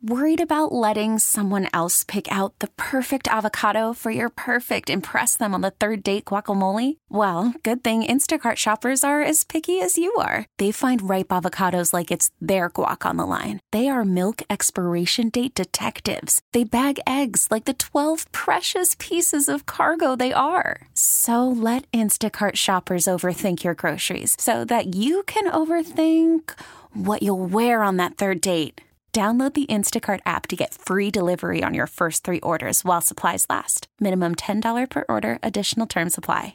Worried about letting someone else pick out the perfect avocado for your perfect impress them on the third date guacamole? Well, good thing Instacart shoppers are as picky as you are. They find ripe avocados like it's their guac on the line. They are milk expiration date detectives. They bag eggs like the 12 precious pieces of cargo they are. So let Instacart shoppers overthink your groceries so that you can overthink what you'll wear on that third date. Download the Instacart app to get free delivery on your first 3 orders while supplies last. Minimum $10 per order. Additional terms apply.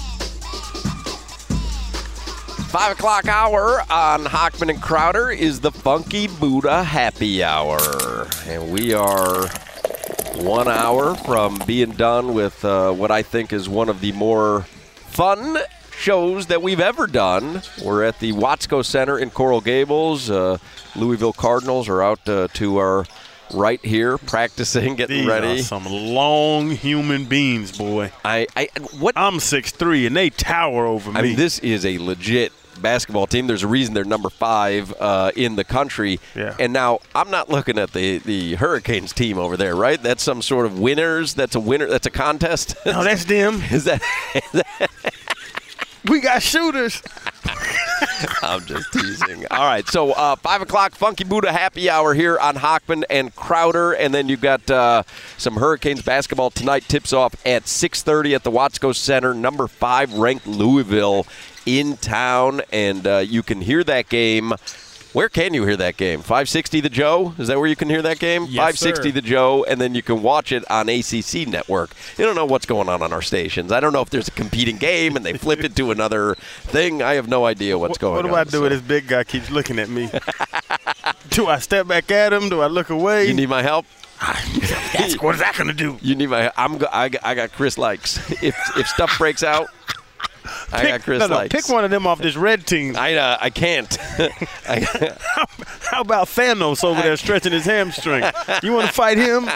5 o'clock hour on Hochman and Crowder is the Funky Buddha Happy Hour. And we are 1 hour from being done with what I think is one of the more fun shows that we've ever done. We're at the Watsco Center in Coral Gables. Louisville Cardinals are out to our right here, practicing, getting ready. These are some long human beings, boy. I'm 6'3", and they tower over me. I mean, this is a legit basketball team. There's a reason they're number 5 in the country. Yeah. And now I'm not looking at the Hurricanes team over there, right? That's some sort of winners. That's a winner. That's a contest. No, that's them. Is that? We got shooters. I'm just teasing. All right, so 5 o'clock, Funky Buddha Happy Hour here on Hochman and Crowder. And then you've got some Hurricanes basketball tonight. Tips off at 6:30 at the Watsco Center. Number 5 ranked Louisville in town. And you can hear that game. Where can you hear that game? 560 The Joe? Is that where you can hear that game? Yes, 560 sir. The Joe, and then you can watch it on ACC Network. You don't know what's going on our stations. I don't know if there's a competing game and they flip it to another thing. I have no idea what's going on. What do I do when this big guy keeps looking at me? Do I step back at him? Do I look away? You need my help? What is that going to do? You need my I got Chris Likes. If stuff breaks out, I got Chris Likes. Pick one of them off this red team. I can't. How about Thanos over there stretching his hamstring? You want to fight him?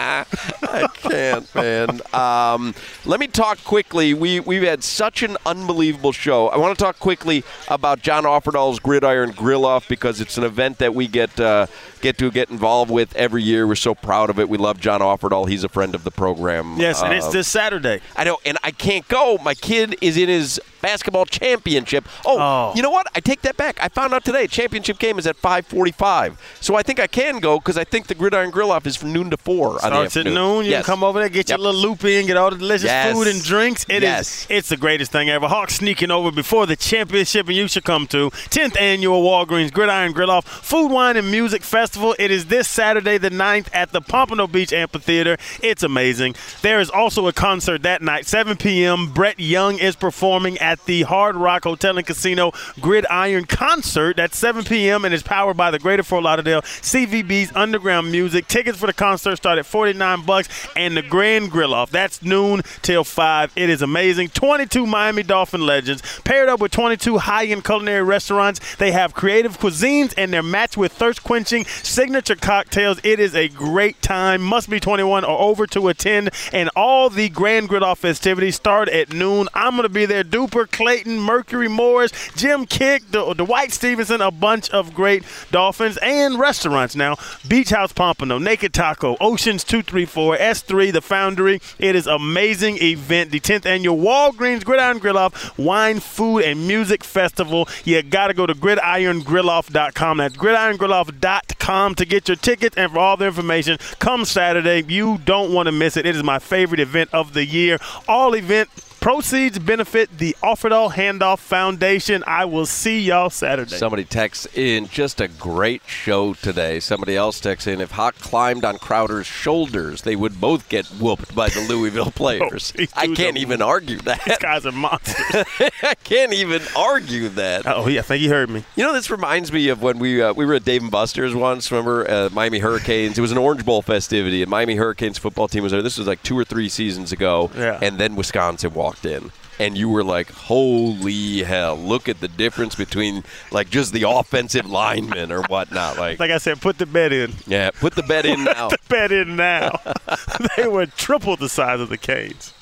I can't, man. Let me talk quickly. We've had such an unbelievable show. I want to talk quickly about John Offerdahl's Gridiron Grill-Off because it's an event that we get to get involved with every year. We're so proud of it. We love John Offerdahl. He's a friend of the program. Yes, and it's this Saturday. I know, and I can't go. My kid is in his basketball championship. Oh, you know what? I take that back. I found out today championship game is at 5:45. So I think I can go because I think the Gridiron Grill-Off is from noon to 4 on the Starts at afternoon. noon. You can come over there, get your little loop in, get all the delicious food and drinks. It's the greatest thing ever. Hawks sneaking over before the championship, and you should come to 10th Annual Walgreens Gridiron Grill-Off Food, Wine, and Music Festival. It is this Saturday the 9th at the Pompano Beach Amphitheater. It's amazing. There is also a concert that night, 7 p.m. Brett Young is performing at the Hard Rock Hotel and Casino Gridiron Concert. That's 7 p.m. and is powered by the Greater Fort Lauderdale CVB's Underground Music. Tickets for the concert start at $49 and the Grand Grill-Off. That's noon till 5. It is amazing. 22 Miami Dolphin legends paired up with 22 high-end culinary restaurants. They have creative cuisines and they're matched with thirst-quenching signature cocktails. It is a great time. Must be 21 or over to attend. And all the Grand Grill-Off festivities start at noon. I'm going to be there. Duper, Clayton, Mercury Morris, Jim Kick, Dwight Stevenson, a bunch of great Dolphins and restaurants now. Beach House Pompano, Naked Taco, Oceans 234, S3, The Foundry. It is amazing event. The 10th Annual Walgreens Gridiron Grill-Off Wine, Food, and Music Festival. You got to go to gridirongrilloff.com. That's gridirongrilloff.com to get your tickets and for all the information. Come Saturday. You don't want to miss it. It is my favorite event of the year. All event proceeds benefit the Offerdahl Handoff Foundation. I will see y'all Saturday. Somebody texts in, just a great show today. Somebody else texts in, if Hawk climbed on Crowder's shoulders, they would both get whooped by the Louisville players. I can't even argue that. These guys are monsters. I can't even argue that. Oh, yeah, I think he heard me. You know, this reminds me of when we were at Dave & Buster's once. Remember, Miami Hurricanes? It was an Orange Bowl festivity, and Miami Hurricanes football team was there. This was like 2 or 3 seasons ago, and then Wisconsin walked in. And you were like, holy hell, look at the difference between, like, just the offensive linemen or whatnot. Like I said, put the bet in. Yeah, put the bet in now. Put the bet in now. They were triple the size of the Canes.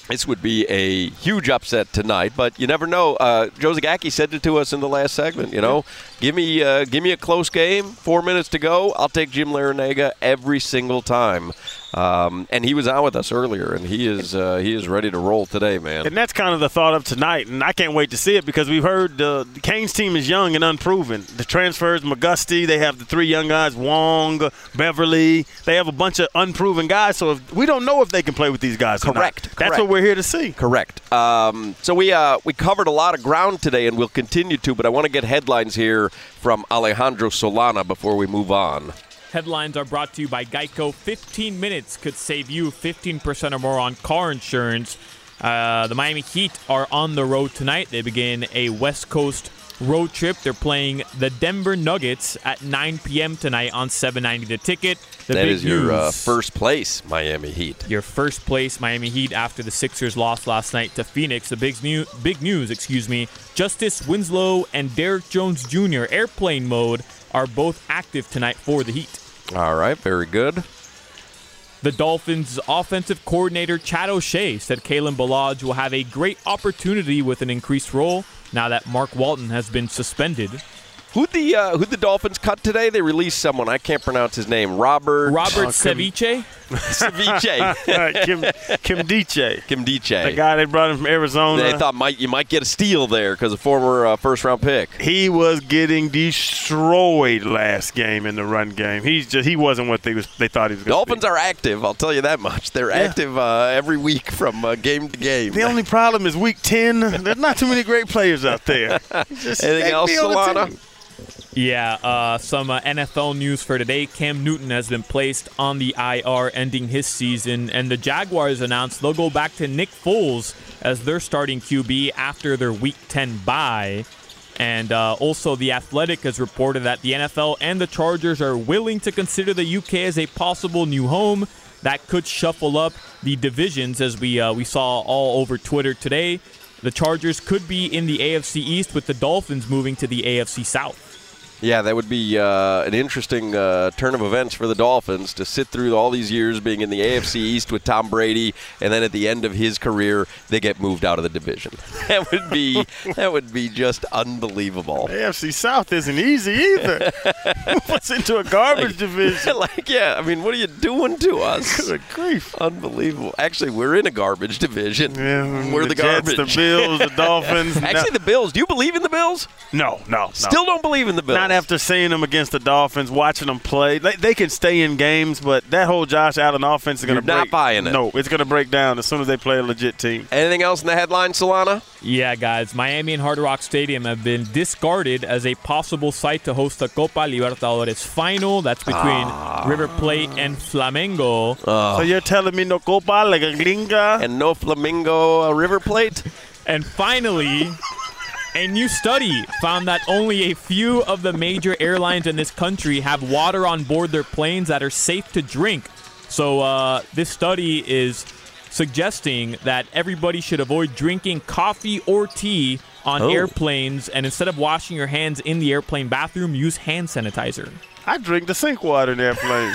This would be a huge upset tonight, but you never know. Joe Zagacki said it to us in the last segment. Give me a close game. 4 minutes to go. I'll take Jim Larrañaga every single time. And he was on with us earlier, and he is ready to roll today, man. And that's kind of the thought of tonight, and I can't wait to see it because we've heard the Canes team is young and unproven. The transfers, McGusty, they have the 3 young guys, Wong, Beverly. They have a bunch of unproven guys, so we don't know if they can play with these guys. Correct. That's what we're here to see. Correct. So we covered a lot of ground today, and we'll continue to, but I want to get headlines here from Alejandro Solana before we move on. Headlines are brought to you by Geico. 15 minutes could save you 15% or more on car insurance. The Miami Heat are on the road tonight. They begin a West Coast road trip. They're playing the Denver Nuggets at 9 p.m. tonight on $7.90 the ticket. That is your first place Miami Heat. Your first place Miami Heat after the Sixers lost last night to Phoenix. The big news, Justice Winslow and Derrick Jones Jr. airplane mode are both active tonight for the Heat. All right, very good. The Dolphins' offensive coordinator Chad O'Shea said Kalen Ballage will have a great opportunity with an increased role now that Mark Walton has been suspended. Who'd the Dolphins cut today? They released someone. I can't pronounce his name. Robert Ceviche? Ceviche. Kim Diche. The guy they brought in from Arizona. They thought you might get a steal there because a former first-round pick. He was getting destroyed last game in the run game. He wasn't what they thought he was going to be. Dolphins are active, I'll tell you that much. They're active every week from game to game. The only problem is week 10. There's not too many great players out there. Anything else, Solana? Yeah, some NFL news for today. Cam Newton has been placed on the IR, ending his season, and the Jaguars announced they'll go back to Nick Foles as their starting QB after their Week 10 bye. And also, The Athletic has reported that the NFL and the Chargers are willing to consider the UK as a possible new home. That could shuffle up the divisions, as we saw all over Twitter today. The Chargers could be in the AFC East, with the Dolphins moving to the AFC South. Yeah, that would be an interesting turn of events for the Dolphins to sit through all these years being in the AFC East with Tom Brady, and then at the end of his career, they get moved out of the division. That would be just unbelievable. The AFC South isn't easy either. What's into a garbage division? What are you doing to us? Good grief. Unbelievable. Actually, we're in a garbage division. Yeah, we're the Jets, garbage. the Bills, the Dolphins. Actually, the Bills. Do you believe in the Bills? No. Still don't believe in the Bills. Not after seeing them against the Dolphins, watching them play. They can stay in games, but that whole Josh Allen offense is going to break. Not buying it. No, it's going to break down as soon as they play a legit team. Anything else in the headline, Solana? Yeah, guys. Miami and Hard Rock Stadium have been discarded as a possible site to host the Copa Libertadores final. That's between River Plate and Flamengo. So you're telling me no Copa like a gringa? And no Flamengo River Plate? And finally, a new study found that only a few of the major airlines in this country have water on board their planes that are safe to drink. So this study is suggesting that everybody should avoid drinking coffee or tea on airplanes, and instead of washing your hands in the airplane bathroom, use hand sanitizer. I drink the sink water in airplanes.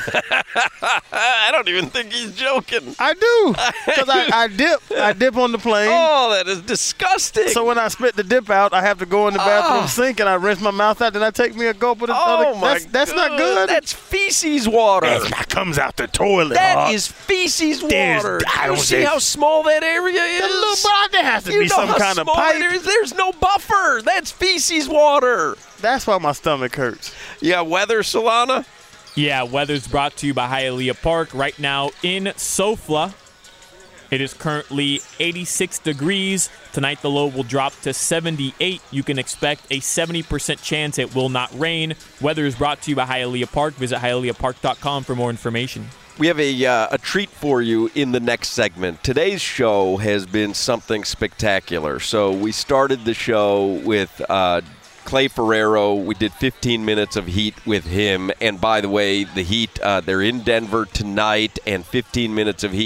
I don't even think he's joking. I do, because I dip on the plane. Oh, that is disgusting. So when I spit the dip out, I have to go in the bathroom sink and I rinse my mouth out. Then I take me a gulp of the That's not good. That's feces water. That comes out the toilet. That is feces water. You see how small that area is? There has to be some kind of pipe. There's no buffer. That's feces water. That's why my stomach hurts. Yeah, weather, Solana? Yeah, weather's brought to you by Hialeah Park. Right now in Sofla, it is currently 86 degrees. Tonight the low will drop to 78. You can expect a 70% chance it will not rain. Weather is brought to you by Hialeah Park. Visit hialeahpark.com for more information. We have a treat for you in the next segment. Today's show has been something spectacular. So we started the show with Clay Ferrero. We did 15 minutes of Heat with him. And by the way, the Heat, they're in Denver tonight, and 15 minutes of Heat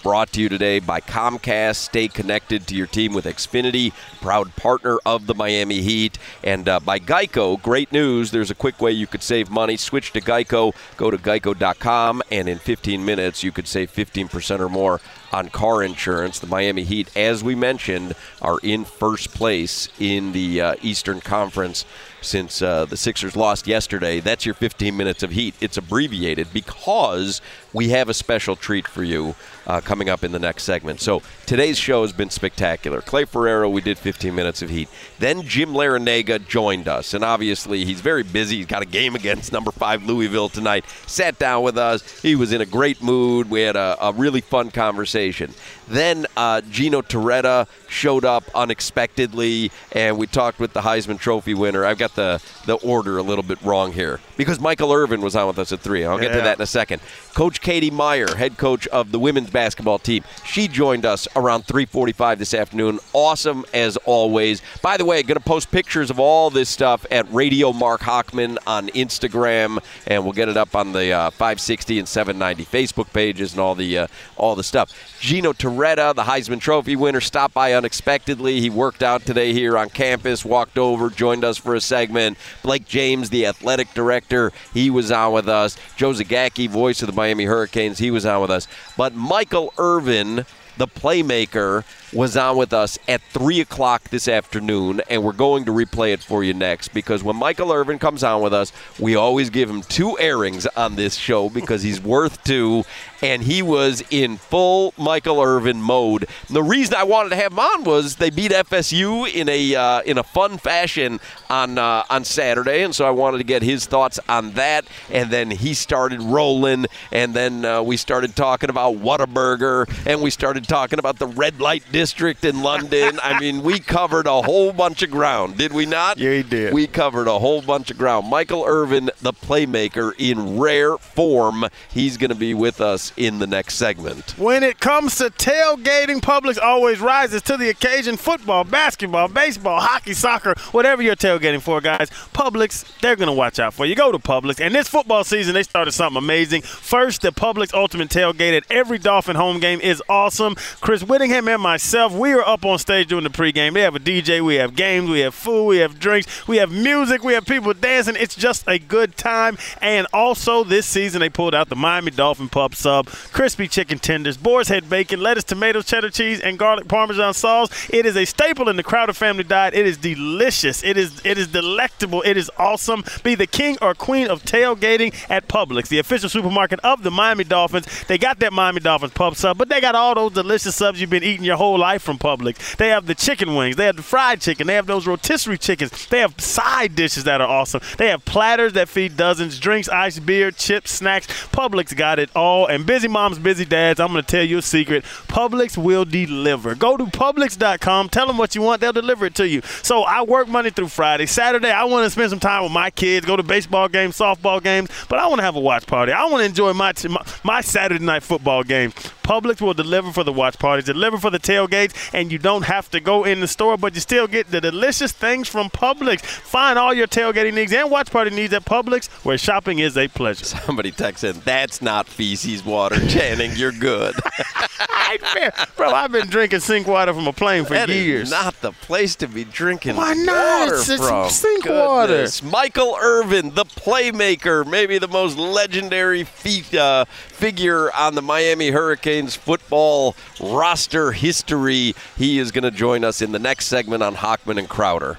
brought to you today by Comcast. Stay connected to your team with Xfinity, proud partner of the Miami Heat. And by Geico, great news. There's a quick way you could save money. Switch to Geico. Go to geico.com, and in 15 minutes, you could save 15% or more on car insurance. The Miami Heat, as we mentioned, are in first place in the Eastern Conference since the Sixers lost yesterday. That's your 15 minutes of Heat. It's abbreviated because we have a special treat for you coming up in the next segment. So today's show has been spectacular. Clay Ferrero, we did 15 minutes of Heat. Then Jim Larrañaga joined us, and obviously he's very busy. He's got a game against number 5 Louisville tonight. Sat down with us. He was in a great mood. We had a really fun conversation. Then Gino Torretta showed up unexpectedly, and we talked with the Heisman Trophy winner. I've got the order a little bit wrong here because Michael Irvin was on with us at 3. I'll get to that in a second. Coach Katie Meyer, head coach of the women's basketball team, she joined us around 3:45 this afternoon. Awesome as always. By the way, going to post pictures of all this stuff at Radio Mark Hochman on Instagram, and we'll get it up on the 560 and 790 Facebook pages and all the stuff. Gino Torretta, the Heisman Trophy winner, stopped by unexpectedly. He worked out today here on campus, walked over, joined us for a segment. Blake James, the athletic director, he was on with us. Joe Zagacki, voice of the Miami Hurricanes, he was on with us. But Michael Irvin, the playmaker, was on with us at 3 o'clock this afternoon, and we're going to replay it for you next because when Michael Irvin comes on with us, we always give him 2 airings on this show because he's worth 2, and he was in full Michael Irvin mode. And the reason I wanted to have him on was they beat FSU in a fun fashion on Saturday, and so I wanted to get his thoughts on that, and then he started rolling, and then we started talking about Whataburger, and we started talking about the red light district in London. I mean, we covered a whole bunch of ground, did we not? Yeah, he did. We covered a whole bunch of ground. Michael Irvin, the playmaker, in rare form. He's going to be with us in the next segment. When it comes to tailgating, Publix always rises to the occasion. Football, basketball, baseball, hockey, soccer, whatever you're tailgating for, guys, Publix, they're going to watch out for you. Go to Publix. And this football season, they started something amazing. First, the Publix Ultimate Tailgate at every Dolphin home game is awesome. Chris Whittingham and myself, we are up on stage doing the pregame. They have a DJ, we have games, we have food, we have drinks, we have music, we have people dancing. It's just a good time. And also this season they pulled out the Miami Dolphin Pub Sub, crispy chicken tenders, boar's head bacon, lettuce, tomatoes, cheddar cheese, and garlic parmesan sauce. It is a staple in the Crowder family diet. It is delicious. It is delectable. It is awesome. Be the king or queen of tailgating at Publix, the official supermarket of the Miami Dolphins. They got that Miami Dolphins Pub Sub, but they got all those delicious subs you've been eating your whole life from Publix. They have the chicken wings. They have the fried chicken. They have those rotisserie chickens. They have side dishes that are awesome. They have platters that feed dozens, drinks, ice, beer, chips, snacks. Publix got it all. And busy moms, busy dads, I'm going to tell you a secret. Publix will deliver. Go to Publix.com. Tell them what you want. They'll deliver it to you. So I work Monday through Friday. Saturday, I want to spend some time with my kids, go to baseball games, softball games, but I want to have a watch party. I want to enjoy my Saturday night football games. Publix will deliver for the watch parties, deliver for the tailgates, and you don't have to go in the store, but you still get the delicious things from Publix. Find all your tailgating needs and watch party needs at Publix, where shopping is a pleasure. Somebody texted, "That's not feces water, Channing. You're good." Bro, I've been drinking sink water from a plane for years. That is not the place to be drinking Why not? water It's from. sink water. Michael Irvin, the playmaker, maybe the most legendary figure on the Miami Hurricanes football roster history. He is going to join us in the next segment on Hochman and Crowder.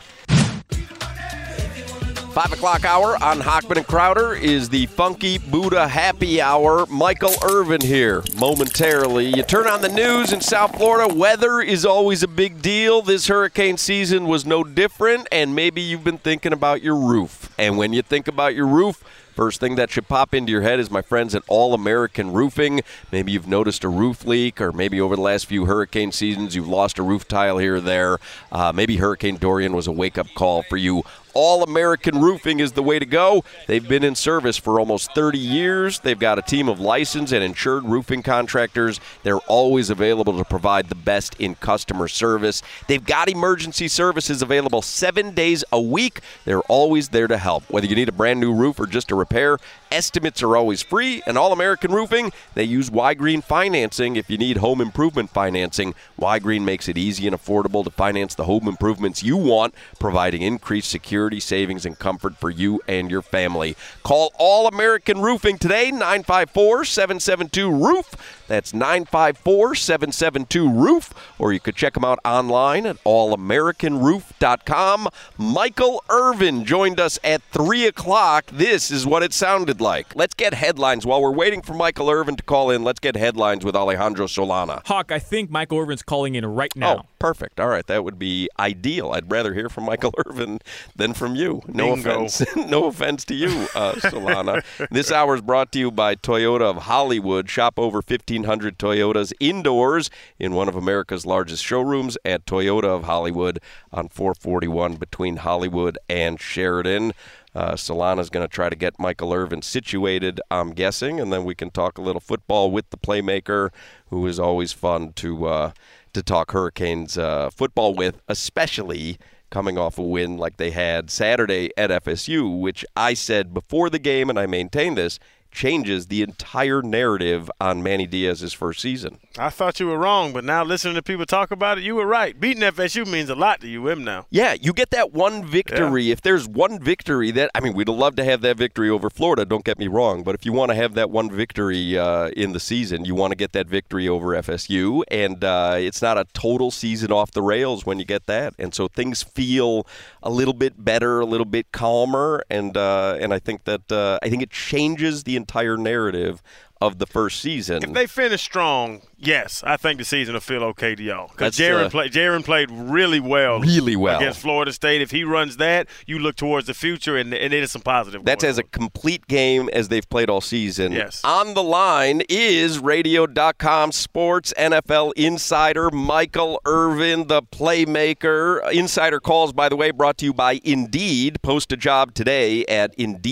5 o'clock hour on Hochman and Crowder is the Funky Buddha Happy Hour. Michael Irvin here momentarily. You turn on the news in South Florida, weather is always a big deal. This hurricane season was no different, and maybe you've been thinking about your roof. And when you think about your roof, first thing that should pop into your head is my friends at All American Roofing. Maybe you've noticed a roof leak, or maybe over the last few hurricane seasons you've lost a roof tile here or there. Maybe Hurricane Dorian was a wake-up call for you. All American Roofing is the way to go. They've been in service for almost 30 years. They've got a team of licensed and insured roofing contractors. They're always available to provide the best in customer service. They've got emergency services available 7 days a week. They're always there to help. Whether you need a brand new roof or just a repair, estimates are always free. And All American Roofing, they use Y-Green financing. If you need home improvement financing, Y-Green makes it easy and affordable to finance the home improvements you want, providing increased security, savings, and comfort for you and your family. Call All American Roofing today, 954-772-ROOF. That's 954-772-ROOF. Or you could check them out online at allamericanroof.com. Michael Irvin joined us at 3 o'clock. This is what it sounded like. Let's get headlines. While we're waiting for Michael Irvin to call in, let's get headlines with Alejandro Solana. Hawk, I think Michael Irvin's calling in right now. Oh, perfect. All right, that would be ideal. I'd rather hear from Michael Irvin than from you. No offense. No offense to you, Solana. This hour is brought to you by Toyota of Hollywood. Shop over 1,500 Toyotas indoors in one of America's largest showrooms at Toyota of Hollywood on 441 between Hollywood and Sheridan. Solana's going to try to get Michael Irvin situated, I'm guessing, and then we can talk a little football with the playmaker, who is always fun to talk Hurricanes football with, especially coming off a win like they had Saturday at FSU, which I said before the game, and I maintain this, changes the entire narrative on Manny Diaz's first season. I thought you were wrong, but now listening to people talk about it, you were right. Beating FSU means a lot to UM now. Yeah, you get that one victory. Yeah. If there's one victory we'd love to have that victory over Florida, don't get me wrong, but if you want to have that one victory in the season, you want to get that victory over FSU, and it's not a total season off the rails when you get that, and so things feel a little bit better, a little bit calmer, and I think that it changes the entire narrative of the first season. If they finish strong, yes, I think the season will feel okay to y'all. Because Jaron played really well against Florida State. If he runs that, you look towards the future, and it is some positive. That's as a complete game as they've played all season. Yes. On the line is Radio.com sports NFL insider Michael Irvin, the playmaker. Insider calls, by the way, brought to you by Indeed. Post a job today at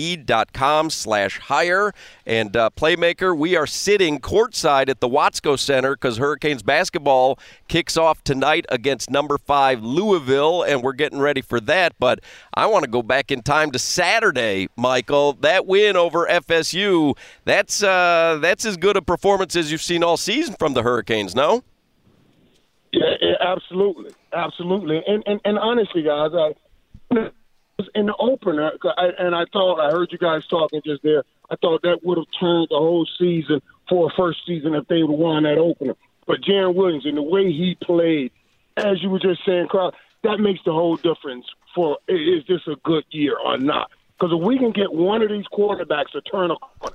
Indeed.com/hire. And playmaker, we are sitting courtside at the Watsco Center because Hurricanes basketball kicks off tonight against number 5 Louisville, and we're getting ready for that. But I want to go back in time to Saturday, Michael. That win over FSU, that's as good a performance as you've seen all season from the Hurricanes, no? Yeah, absolutely. Absolutely. And honestly, guys, in the opener, I heard you guys talking just there, I thought that would have turned the whole season for a first season if they would have won that opener. But Jaron Williams, and the way he played, as you were just saying, Carl, that makes the whole difference for is this a good year or not. Because if we can get one of these quarterbacks to turn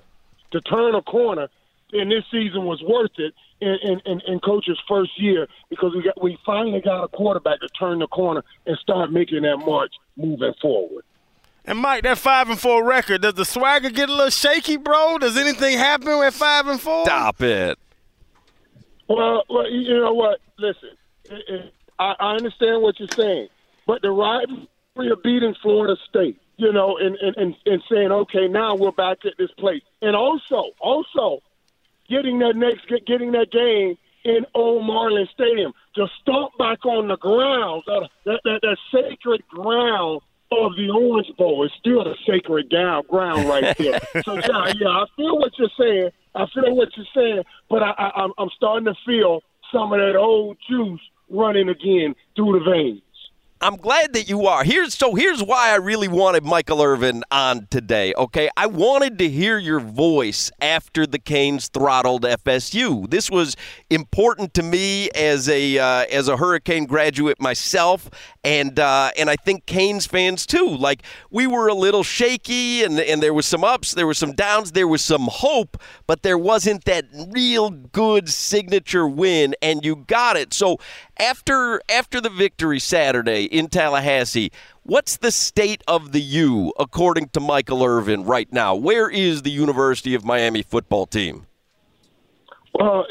a corner, then this season was worth it in Coach's first year because we finally got a quarterback to turn the corner and start making that march moving forward. And, Mike, that 5-4 record, does the swagger get a little shaky, bro? Does anything happen at 5-4? Stop it. Well, you know what? Listen, I understand what you're saying, but the rivalry of beating Florida State, and saying, okay, now we're back at this place. And also getting that game in Old Marlin Stadium, to stomp back on the ground, that sacred ground of the Orange Bowl is still a sacred ground right there. So, yeah, I feel what you're saying. But I'm starting to feel some of that old juice running again through the veins. I'm glad that you are. Here's why I really wanted Michael Irvin on today, okay? I wanted to hear your voice after the Canes throttled FSU. This was important to me as a Hurricane graduate myself, and I think Canes fans too. Like, we were a little shaky, and there was some ups, there was some downs, there was some hope, but there wasn't that real good signature win, and you got it. So after the victory Saturday in Tallahassee, what's the state of the U, according to Michael Irvin, right now? Where is the University of Miami football team? Well,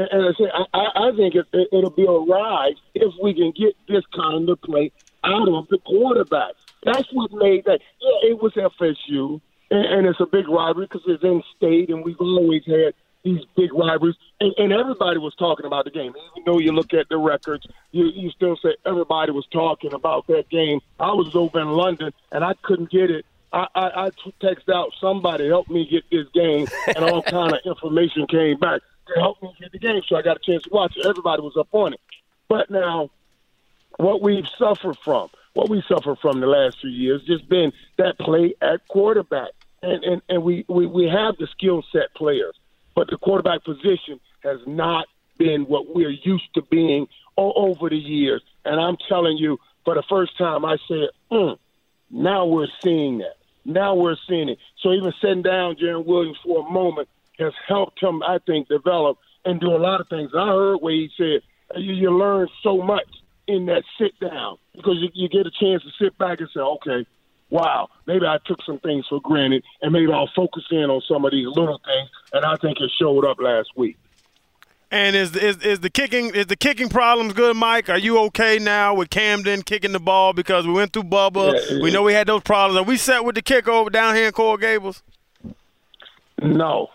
I think it'll be a rise if we can get this kind of play out of the quarterbacks. That's what made that. Yeah, it was FSU, and it's a big rivalry because it's in state, and we've always had these big rivalries, and everybody was talking about the game. Even though you look at the records, you still say everybody was talking about that game. I was over in London, and I couldn't get it. I texted out, somebody help me get this game, and all kind of information came back to help me get the game, so I got a chance to watch it. Everybody was up on it. But now, what we suffer from the last few years just been that play at quarterback. And we have the skill set players, but the quarterback position has not been what we're used to being over the years. And I'm telling you, for the first time, I said, now we're seeing that. Now we're seeing it. So even sitting down Jaron Williams for a moment has helped him, I think, develop and do a lot of things. I heard where he said, you learn so much in that sit down because you get a chance to sit back and say, okay, wow, maybe I took some things for granted and maybe I'll focus in on some of these little things, and I think it showed up last week. And is the kicking problems good, Mike? Are you okay now with Camden kicking the ball because we went through Bubba? Yeah. We know we had those problems. Are we set with the kick over down here in Coral Gables? No.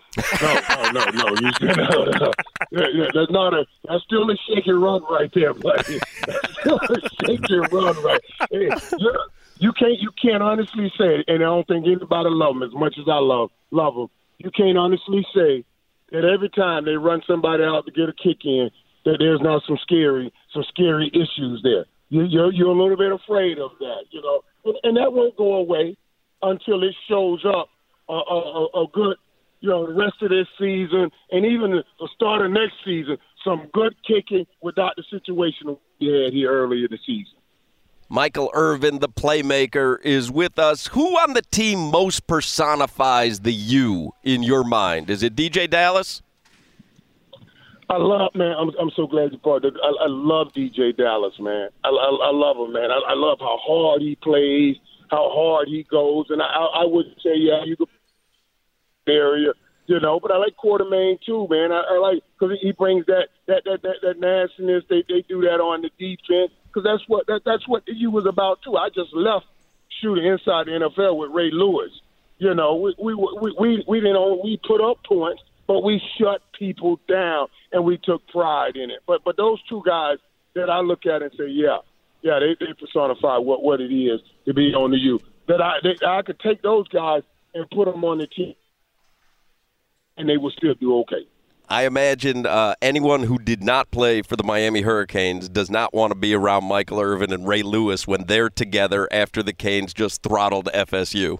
That's still a shake and run right there, buddy. That's still a shake and run right. Hey, you can't honestly say, and I don't think anybody loves them as much as I love them. You can't honestly say that every time they run somebody out to get a kick in, that there's not some scary issues there. You're a little bit afraid of that, and that won't go away until it shows up a good. The rest of this season and even the start of next season, some good kicking without the situation we had here earlier in the season. Michael Irvin, the playmaker, is with us. Who on the team most personifies the U in your mind? Is it DJ Dallas? I'm so glad you brought it. I love DJ Dallas, man. I love him, man. I love how hard he plays, how hard he goes. And I would say, yeah, you could area, but I like Quartermain too, man. I like because he brings that nastiness. They do that on the defense because that's what the U was about too. I just left shooting inside the NFL with Ray Lewis. We didn't we put up points, but we shut people down and we took pride in it. But those two guys that I look at and say, they personify what it is to be on the U. That I could take those guys and put them on the team, and they will still do okay. I imagine anyone who did not play for the Miami Hurricanes does not want to be around Michael Irvin and Ray Lewis when they're together after the Canes just throttled FSU.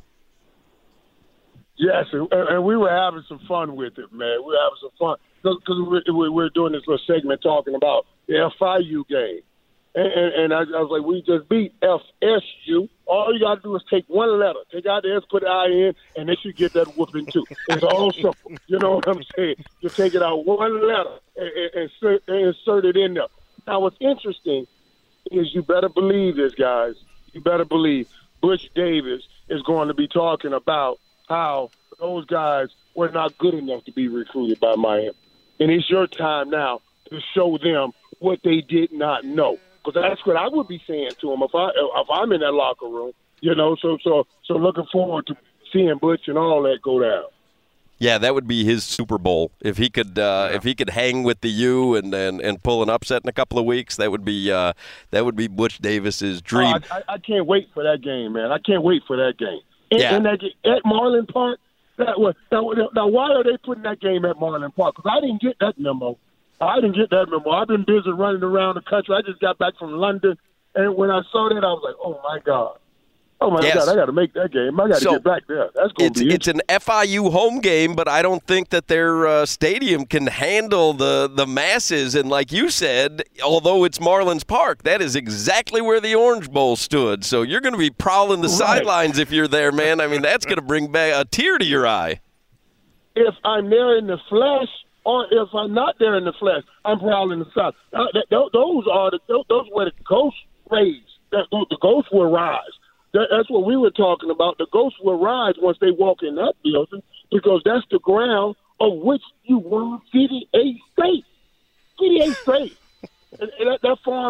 Yes, and we were having some fun with it, man. We were having some fun because we're doing this little segment talking about the FIU game. And I was like, we just beat FSU. All you got to do is take one letter. Take out the S, put the I in, and they should get that whooping too. It's all simple. You know what I'm saying? You take it out one letter and insert it in there. Now, what's interesting is you better believe this, guys. You better believe Butch Davis is going to be talking about how those guys were not good enough to be recruited by Miami. And it's your time now to show them what they did not know. Because that's what I would be saying to him if I'm in that locker room, So looking forward to seeing Butch and all that go down. Yeah, that would be his Super Bowl if he could hang with the U and pull an upset in a couple of weeks. That would be Butch Davis's dream. I can't wait for that game, man. I can't wait for that game. And that game, at Marlin Park. Now, why are they putting that game at Marlin Park? Because I didn't get that memo. I've been busy running around the country. I just got back from London, and when I saw that, I was like, oh, my God. God, I got to make that game. I got to get back there. That's going to be It's an FIU home game, but I don't think that their stadium can handle the masses. And like you said, although it's Marlins Park, that is exactly where the Orange Bowl stood. So you're going to be prowling the sidelines if you're there, man. I mean, that's going to bring back a tear to your eye. If I'm there in the flesh, or if I'm not there in the flesh, I'm prowling the south. Those were the ghosts raised. The ghosts will rise. That's what we were talking about. The ghosts will rise once they walk in that building because that's the ground of which you won 58 straight. 58 straight. And that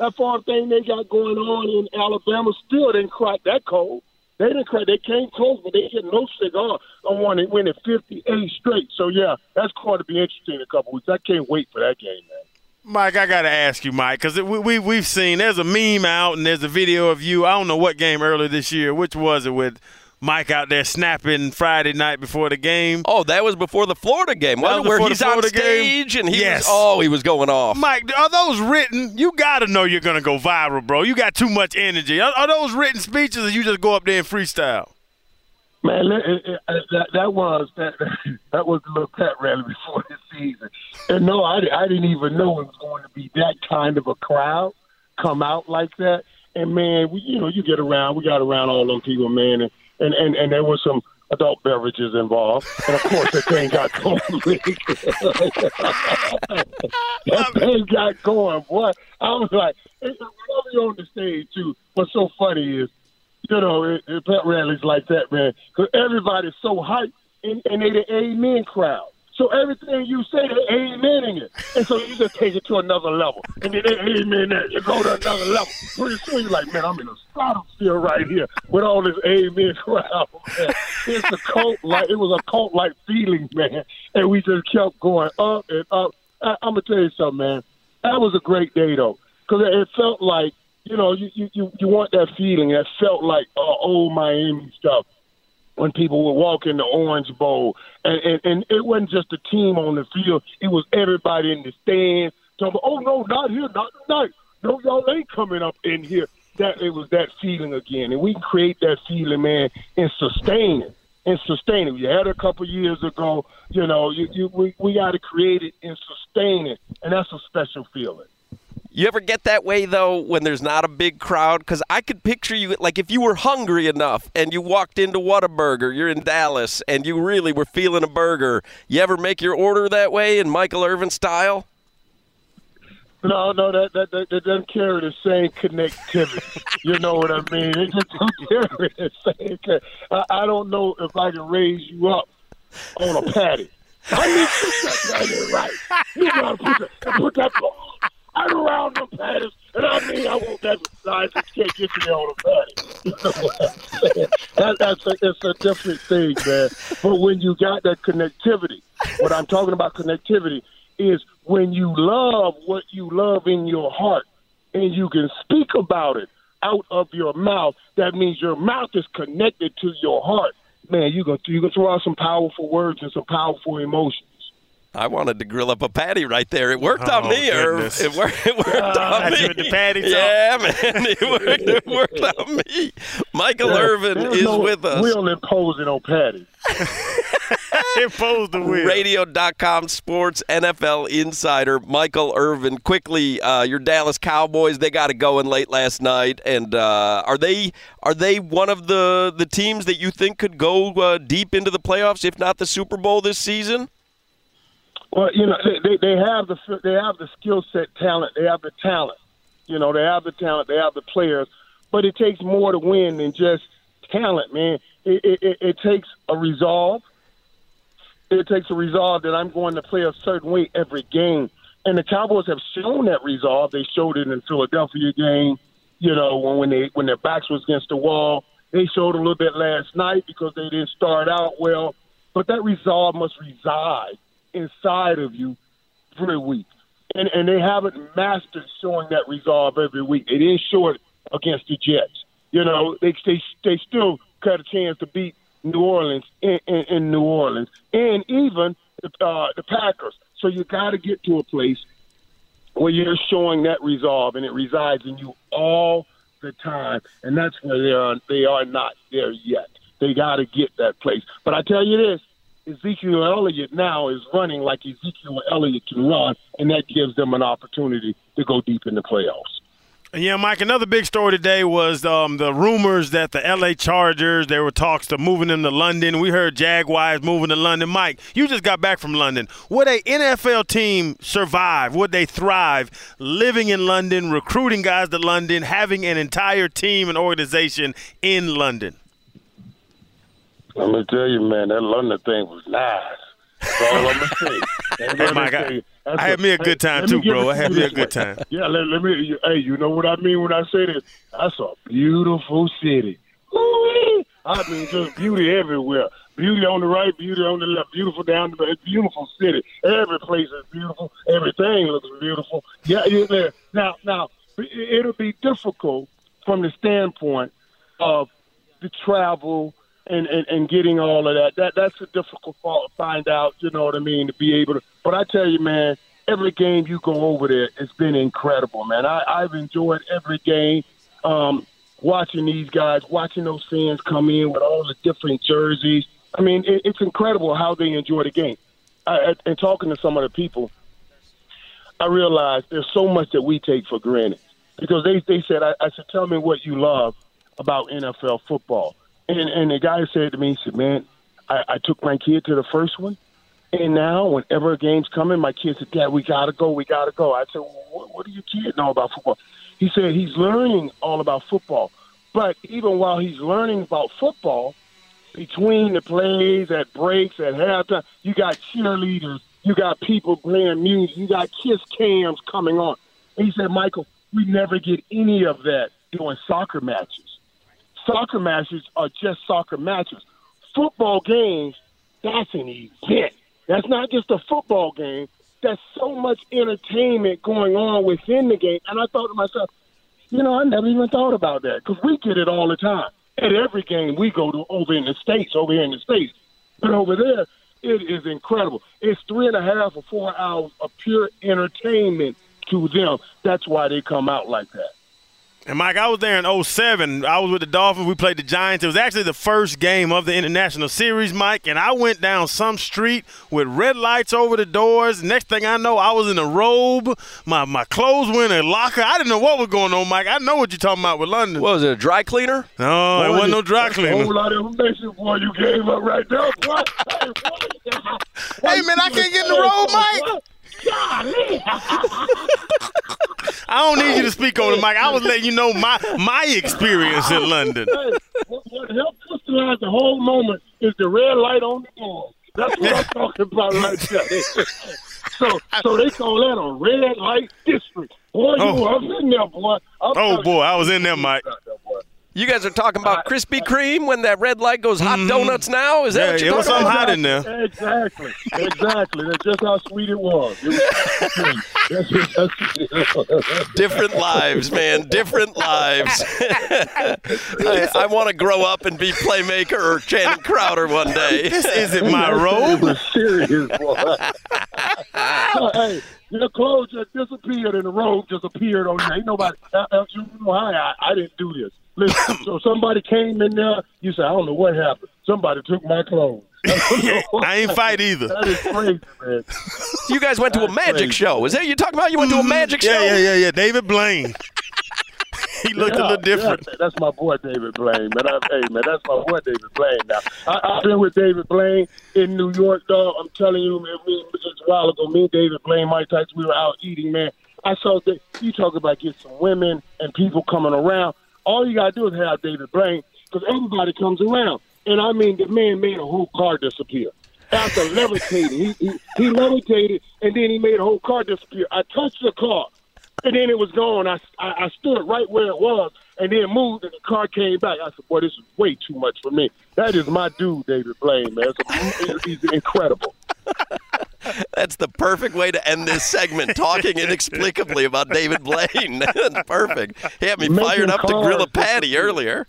that farm thing they got going on in Alabama still didn't crack that code. They didn't crack. They came close, but they hit no cigar on one. They win at 58 straight. So, yeah, that's going to be interesting in a couple weeks. I can't wait for that game, man. Mike, I got to ask you, Mike, because we've seen there's a meme out and there's a video of you. I don't know what game earlier this year. Which was it with Mike out there snapping Friday night before the game? Oh, that was before the Florida game, wasn't it? Where he's on stage and he was going off. Mike, are those written? You got to know you're going to go viral, bro. You got too much energy. Are those written speeches or you just go up there and freestyle? Man, that was the little pet rally before the season. And no, I didn't even know it was going to be that kind of a crowd come out like that. And, man, we got around all them people, man, and there was some adult beverages involved. And, of course, that thing got going. That thing got going, boy. I was like, whenever you're on the stage, too, what's so funny is, pet rallies like that, man, because everybody's so hyped, and they the amen crowd. So everything you say, they're amening it. And so you just take it to another level. And then they amen that. You go to another level. Pretty soon you're like, man, I'm in a stratosphere right here with all this amen crowd, man. It's a cult it was a cult-like feeling, man. And we just kept going up and up. I'm going to tell you something, man. That was a great day, though, because it felt like, you want that feeling. That felt like old Miami stuff when people would walk in the Orange Bowl. And it wasn't just the team on the field. It was everybody in the stand talking about, oh, no, not here, not tonight. No, y'all ain't coming up in here. It was that feeling again. And we can create that feeling, man, and sustain it. We had it a couple years ago. We got to create it and sustain it. And that's a special feeling. You ever get that way, though, when there's not a big crowd? Because I could picture you, like if you were hungry enough and you walked into Whataburger, you're in Dallas, and you really were feeling a burger, you ever make your order that way in Michael Irvin style? No, that doesn't carry the same connectivity. You know what I mean? It just don't carry the same. I don't know if I can raise you up on a patty. I need to put that patty right. You got to put that right around the patties, and I want that size that can't get you there on the patty. You know what I'm saying? It's a different thing, man. But when you got that connectivity, what I'm talking about connectivity is when you love what you love in your heart and you can speak about it out of your mouth, that means your mouth is connected to your heart. Man, you can throw out some powerful words and some powerful emotions. I wanted to grill up a patty right there. It worked on me, Irv. It worked on me. The patty talk. Yeah, man. It worked on me. Michael Irvin is with us. We'll impose it on patty. Impose the wheel. Radio.com sports NFL insider Michael Irvin. Quickly, your Dallas Cowboys, they got it going late last night. And are they one of the teams that you think could go deep into the playoffs, if not the Super Bowl this season? Well, they have the skill set, talent. They have the talent. They have the talent. They have the players. But it takes more to win than just talent, man. It takes a resolve. It takes a resolve that I'm going to play a certain way every game. And the Cowboys have shown that resolve. They showed it in the Philadelphia game, when their backs was against the wall. They showed a little bit last night because they didn't start out well. But that resolve must reside inside of you every week. And they haven't mastered showing that resolve every week. They didn't show it against the Jets. They still got a chance to beat New Orleans in New Orleans, and even the Packers. So you got to get to a place where you're showing that resolve, and it resides in you all the time. And that's where they are not there yet. They got to get that place. But I tell you this, Ezekiel Elliott now is running like Ezekiel Elliott can run, and that gives them an opportunity to go deep in the playoffs. Yeah, Mike, another big story today was the rumors that the L.A. Chargers, there were talks to moving them to London. We heard Jaguars moving to London. Mike, you just got back from London. Would an NFL team survive? Would they thrive living in London, recruiting guys to London, having an entire team and organization in London? I'm going to tell you, man, that London thing was nice. That's all I'm going to say. Hey, Mike, I had me a good time too, bro. I had me a good time. Yeah, let me. Hey, you know what I mean when I say this? That's a beautiful city. Ooh, I mean, just beauty everywhere. Beauty on the right, beauty on the left, beautiful down the back, beautiful city. Every place is beautiful. Everything looks beautiful. Yeah. Now, it'll be difficult from the standpoint of the travel and getting all of that. That's a difficult part to find out, you know what I mean, to be able to. But I tell you, man, every game you go over there, it's been incredible, man. I've enjoyed every game. Watching these guys, watching those fans come in with all the different jerseys. I mean, it's incredible how they enjoy the game. And talking to some of the people, I realized there's so much that we take for granted. Because they said, I said, tell me what you love about NFL football. And the guy said to me, he said, man, I took my kid to the first one. And now whenever a game's coming, my kid said, Dad, we got to go. I said, well, what do your kid know about football? He said he's learning all about football. But even while he's learning about football, between the plays, at breaks, at halftime, you got cheerleaders, you got people playing music, you got kiss cams coming on. And he said, Michael, we never get any of that during soccer matches. Soccer matches are just soccer matches. Football games, that's an event. That's not just a football game. There's so much entertainment going on within the game. And I thought to myself, you know, I never even thought about that because we get it all the time. At every game we go to over here in the States. But over there, it is incredible. It's 3.5 or 4 hours of pure entertainment to them. That's why they come out like that. And, Mike, I was there in 2007. I was with the Dolphins. We played the Giants. It was actually the first game of the International Series, Mike, and I went down some street with red lights over the doors. Next thing I know, I was in a robe. My clothes were in a locker. I didn't know what was going on, Mike. I know what you're talking about with London. What was it, a dry cleaner? No, it wasn't no dry cleaner. A whole lot of information, boy, you gave up right there. Boy. Hey, man, I can't get in the robe, Mike. I don't need you to speak on it, Mike. I was letting you know my experience in London. Hey, what helped crystallize the whole moment is the red light on the door. That's what I'm talking about right there. So they call that a red light district. Boy, I was in there, boy. I was in there, Mike. You guys are talking about Krispy Kreme when that red light goes hot donuts now? Is that what you're talking about? It was something hot in there. Exactly. That's just how sweet it was. Different lives, man. Different lives. I want to grow up and be Playmaker or Channing Crowder one day. This isn't my robe. It was serious, boy. Hey, your clothes just disappeared and the robe just appeared on you. Ain't nobody. You know I didn't do this. Listen, so somebody came in there. You said, I don't know what happened. Somebody took my clothes. I ain't fight either. That is crazy, man. You guys went to a magic show. Is that what you're talking about? You went to a magic show? Yeah. David Blaine. He looked a little different. Yeah, that's my boy, David Blaine, man. That's my boy, David Blaine. Now, I've been with David Blaine in New York, dog. I'm telling you, man, just a while ago, me and David Blaine, Mike Tyson, we were out eating, man. I saw that you talk about getting some women and people coming around. All you got to do is have David Blaine because everybody comes around. And, I mean, the man made a whole car disappear. After levitating, he levitated, and then he made a whole car disappear. I touched the car, and then it was gone. I stood right where it was, and then moved, and the car came back. I said, boy, this is way too much for me. That is my dude, David Blaine, man. He's incredible. That's the perfect way to end this segment, talking inexplicably about David Blaine. That's perfect. He had me fired up to grill a patty earlier.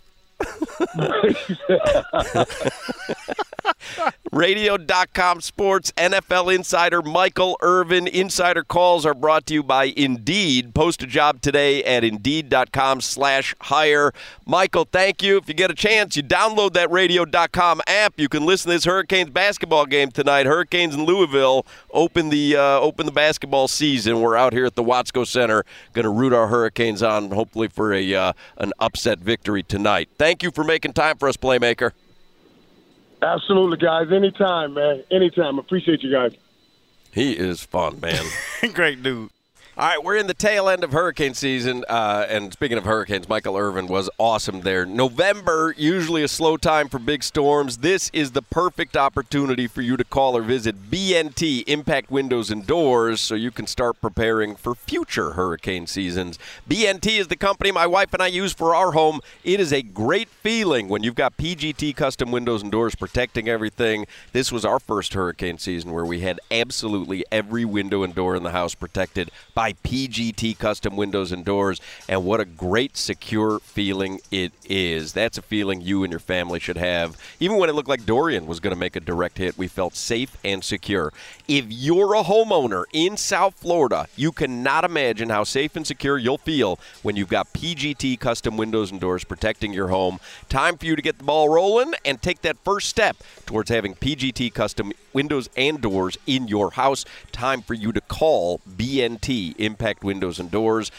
Radio.com Sports NFL insider Michael Irvin. Insider calls are brought to you by Indeed. Post a job today at Indeed.com/hire. Michael, thank you. If you get a chance, you download that Radio.com app. You can listen to this Hurricanes basketball game tonight. Hurricanes in Louisville open the basketball season. We're out here at the Watsco Center, going to root our Hurricanes on, hopefully for an upset victory tonight. Thank you for making time for us, Playmaker. Absolutely, guys. Anytime, man. Anytime. Appreciate you guys. He is fun, man. Great dude. All right, we're in the tail end of hurricane season, and speaking of hurricanes, Michael Irvin was awesome there. November, usually a slow time for big storms. This is the perfect opportunity for you to call or visit BNT, Impact Windows and Doors, so you can start preparing for future hurricane seasons. BNT is the company my wife and I use for our home. It is a great feeling when you've got PGT custom windows and doors protecting everything. This was our first hurricane season where we had absolutely every window and door in the house protected by PGT custom windows and doors, and what a great secure feeling it is. That's a feeling you and your family should have. Even when it looked like Dorian was going to make a direct hit, we felt safe and secure. If you're a homeowner in South Florida, you cannot imagine how safe and secure you'll feel when you've got PGT custom windows and doors protecting your home. Time for you to get the ball rolling and take that first step towards having PGT custom windows and doors in your house. Time for you to call BNT, Impact Windows and Doors,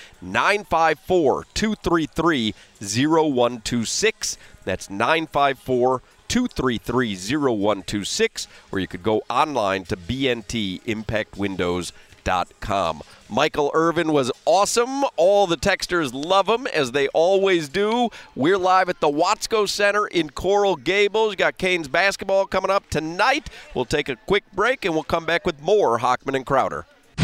954-233-0126. That's 954-233-0126, or you could go online to bntimpactwindows.com. Michael Irvin was awesome. All the texters love him, as they always do. We're live at the Watsco Center in Coral Gables. You got Canes basketball coming up tonight. We'll take a quick break, and we'll come back with more Hochman and Crowder.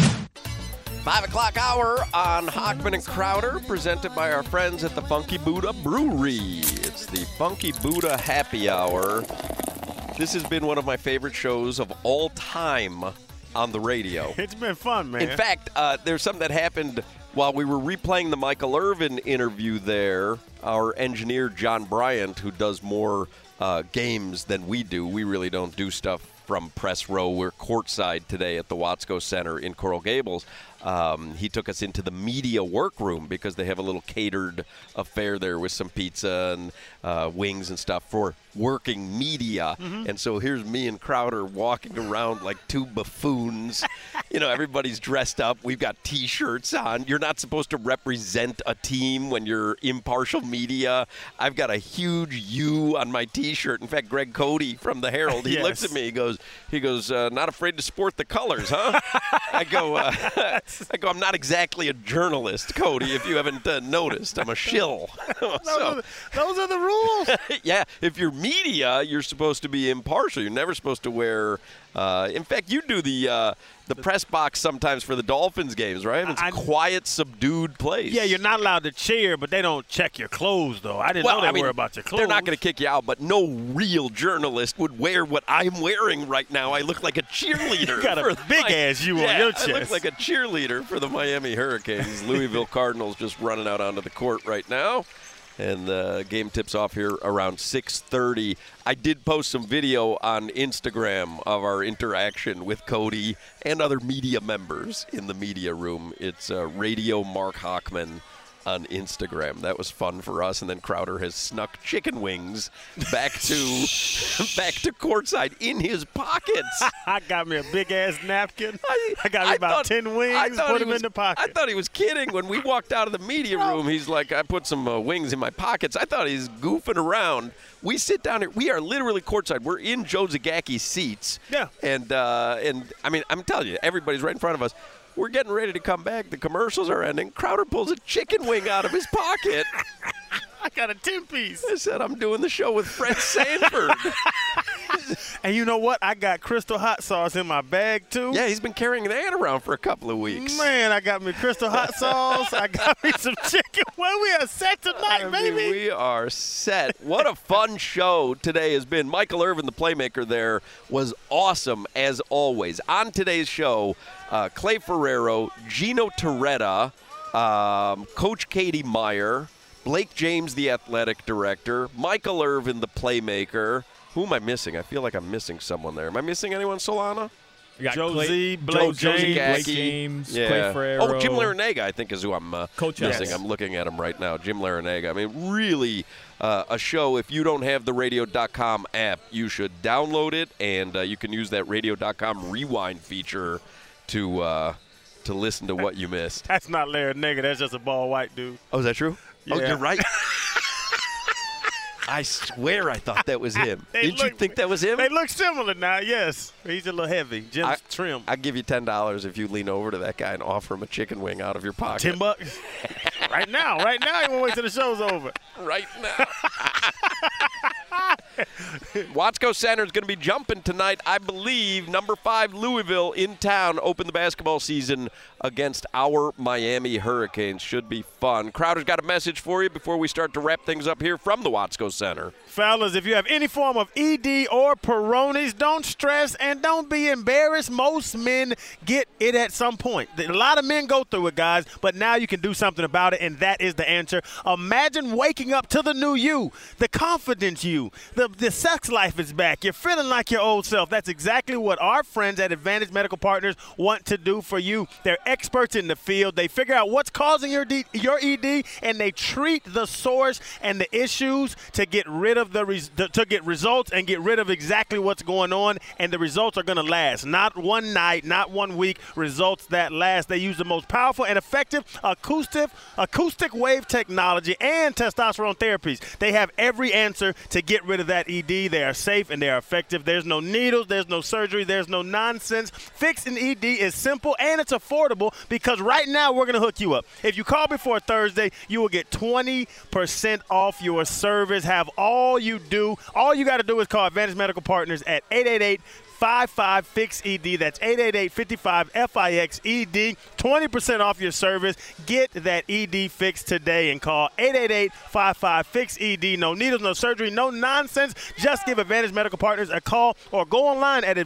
5 o'clock hour on Hochman and Crowder, presented by our friends at the Funky Buddha Brewery. It's the Funky Buddha Happy Hour. This has been one of my favorite shows of all time on the radio. It's been fun, man. In fact, there's something that happened while we were replaying the Michael Irvin interview there. Our engineer, John Bryant, who does more games than we do. We really don't do stuff from press row. We're courtside today at the Watsco Center in Coral Gables. He took us into the media workroom because they have a little catered affair there with some pizza and wings and stuff for working media. Mm-hmm. And so here's me and Crowder walking around like two buffoons. You know, everybody's dressed up. We've got T-shirts on. You're not supposed to represent a team when you're impartial media. I've got a huge U on my T-shirt. In fact, Greg Cody from the Herald, he looks at me. He goes, not afraid to sport the colors, huh? I go, I'm not exactly a journalist, Cody, if you haven't noticed. I'm a shill. Those are the rules. Yeah, if you're media, you're supposed to be impartial. You're never supposed to wear in fact, you do the press box sometimes for the Dolphins games, right? It's a quiet, subdued place. Yeah, you're not allowed to cheer, but they don't check your clothes, though. I didn't know they worry about your clothes. They're not going to kick you out, but no real journalist would wear what I'm wearing right now. I look like a cheerleader. You got a big-ass U on your chest. I look like a cheerleader for the Miami Hurricanes. Louisville Cardinals just running out onto the court right now. And the game tips off here around 6:30. I did post some video on Instagram of our interaction with Cody and other media members in the media room. It's Radio Mark Hochman on Instagram. That was fun for us. And then Crowder has snuck chicken wings back to courtside in his pockets. I got me a big-ass napkin. I got me about 10 wings, put them in the pocket. I thought he was kidding. When we walked out of the media room, he's like, I put some wings in my pockets. I thought he's goofing around. We sit down here. We are literally courtside. We're in Joe Zagaki's seats. Yeah. And I mean, I'm telling you, everybody's right in front of us. We're getting ready to come back. The commercials are ending. Crowder pulls a chicken wing out of his pocket. I got a 10-piece. I said, I'm doing the show with Fred Sanford. And you know what? I got Crystal hot sauce in my bag, too. Yeah, he's been carrying that around for a couple of weeks. Man, I got me Crystal hot sauce. I got me some chicken. Well, we are set tonight, baby. We are set. What a fun show today has been. Michael Irvin, the playmaker there, was awesome, as always. On today's show, Clay Ferrero, Gino Torretta, Coach Katie Meyer, Blake James, the athletic director, Michael Irvin, the playmaker. Who am I missing? I feel like I'm missing someone there. Am I missing anyone, Solana? You got Josie, Blake James, Clay Ferrero. Oh, Jim Larinaga, I think, is who I'm missing. Yes. I'm looking at him right now. Jim Larinaga. I mean, really a show. If you don't have the radio.com app, you should download it, and you can use that radio.com rewind feature to listen to what you missed. That's not Larinaga. That's just a bald white dude. Oh, is that true? Yeah. Oh, you're right. I swear I thought that was him. Didn't you think that was him? They look similar now, yes. He's a little heavy. Jim's trim. I'd give you $10 if you lean over to that guy and offer him a chicken wing out of your pocket. $10? Right now. You won't wait till the show's over. Right now. Watsco Center is going to be jumping tonight. I believe number 5 Louisville in town open the basketball season against our Miami Hurricanes. Should be fun. Crowder's got a message for you before we start to wrap things up here from the Watsco Center. Fellas, if you have any form of ED or Peyronie's, don't stress and don't be embarrassed. Most men get it at some point. A lot of men go through it, guys, but now you can do something about it, and that is the answer. Imagine waking up to the new you, the confidence you, the sex life is back. You're feeling like your old self. That's exactly what our friends at Advantage Medical Partners want to do for you. They're experts in the field. They figure out what's causing your ED, and they treat the source and the issues to get rid of to get results and get rid of exactly what's going on, and the results are going to last. Not one night, not 1 week, results that last. They use the most powerful and effective acoustic wave technology and testosterone therapies. They have every answer to get rid of that ED. They are safe and they are effective. There's no needles, there's no surgery, there's no nonsense. Fixing ED is simple and it's affordable because right now we're going to hook you up. If you call before Thursday, you will get 20% off your service. Have all you got to do is call Advantage Medical Partners at 888-55-FIX-ED. That's 888-55-FIX-ED. 20% off your service. Get that ED fixed today and call 888-55-FIX-ED. No needles, no surgery, no nonsense. Just give Advantage Medical Partners a call or go online at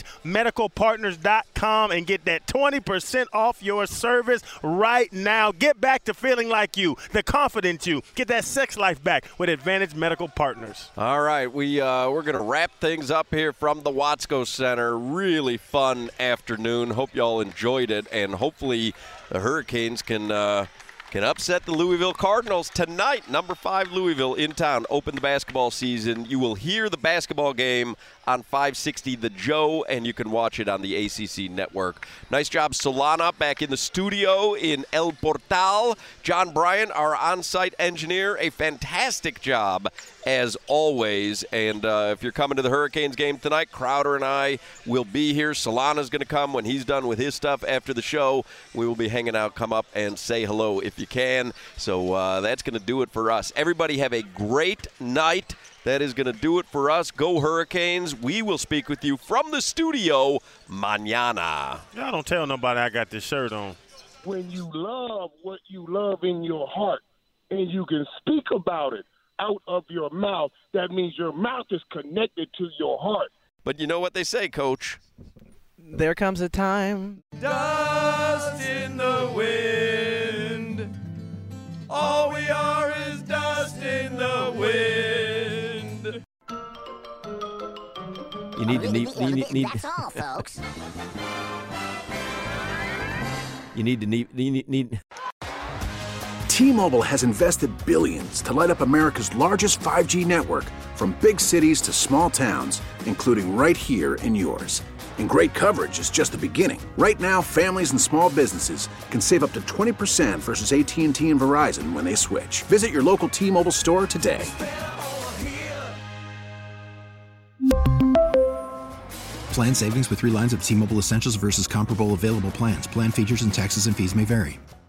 AdvantageMedicalPartners.com and get that 20% off your service right now. Get back to feeling like you, the confident you. Get that sex life back with Advantage Medical Partners. All right, we're going to wrap things up here from the Watsco Center. Really fun afternoon. Hope y'all enjoyed it, and hopefully the Hurricanes can upset the Louisville Cardinals tonight. Number 5 Louisville in town. Open the basketball season. You will hear the basketball game on 560 The Joe, and you can watch it on the ACC network. Nice job, Solana, back in the studio in El Portal. John Bryant, our on-site engineer, a fantastic job as always. And if you're coming to the Hurricanes game tonight, Crowder and I will be here. Solana's going to come when he's done with his stuff after the show. We will be hanging out. Come up and say hello if you can. So that's going to do it for us. Everybody have a great night. That is going to do it for us. Go Hurricanes. We will speak with you from the studio mañana. Y'all don't tell nobody I got this shirt on. When you love what you love in your heart and you can speak about it out of your mouth, that means your mouth is connected to your heart. But you know what they say, Coach? There comes a time. Dust in the wind. All we are is dust in the wind. You need to need. That's all, folks. You need to need. T-Mobile has invested billions to light up America's largest 5G network, from big cities to small towns, including right here in yours. And great coverage is just the beginning. Right now, families and small businesses can save up to 20% versus AT&T and Verizon when they switch. Visit your local T-Mobile store today. Plan savings with 3 lines of T-Mobile Essentials versus comparable available plans. Plan features and taxes and fees may vary.